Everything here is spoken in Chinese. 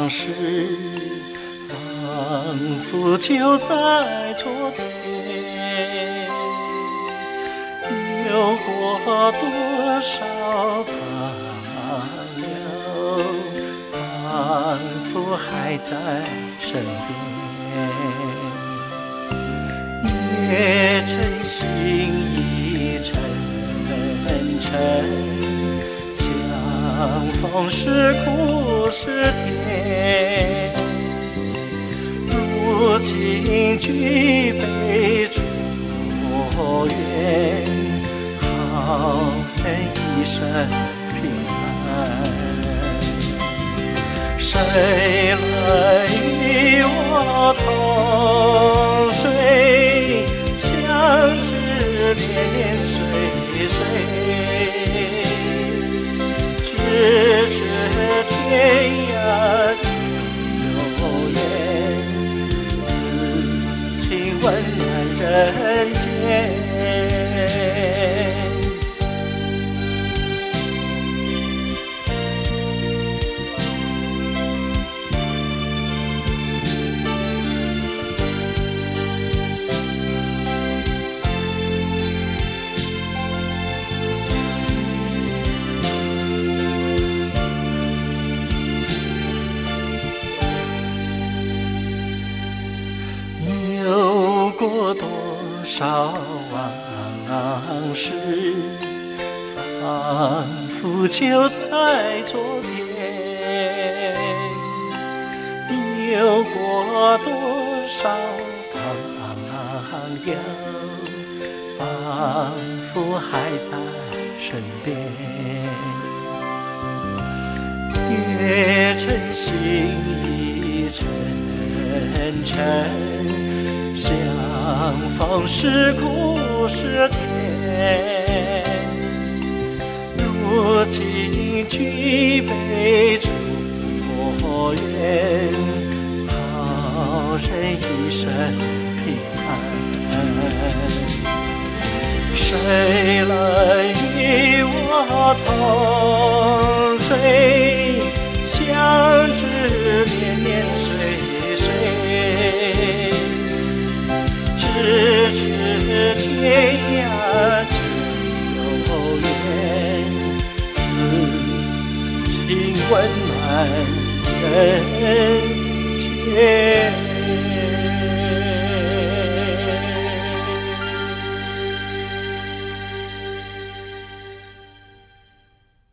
往事，仿佛就在昨天。有过多少朋友，仿佛还在身边。夜晨星已沉沉，相逢时苦是甜。如今举杯祝愿，好人一生平安。谁来与我同睡？相知年年岁岁，咫尺天涯有缘，此情温暖人间。有过多少往事，仿佛就在昨天。有过多少朋友，仿佛还在身边。夜晨星已沉沉，相逢时苦是甜。如今举杯祝愿，好人一生平安。谁来与我同醉？相知年年岁岁，咫尺天涯有缘，此情温暖人间。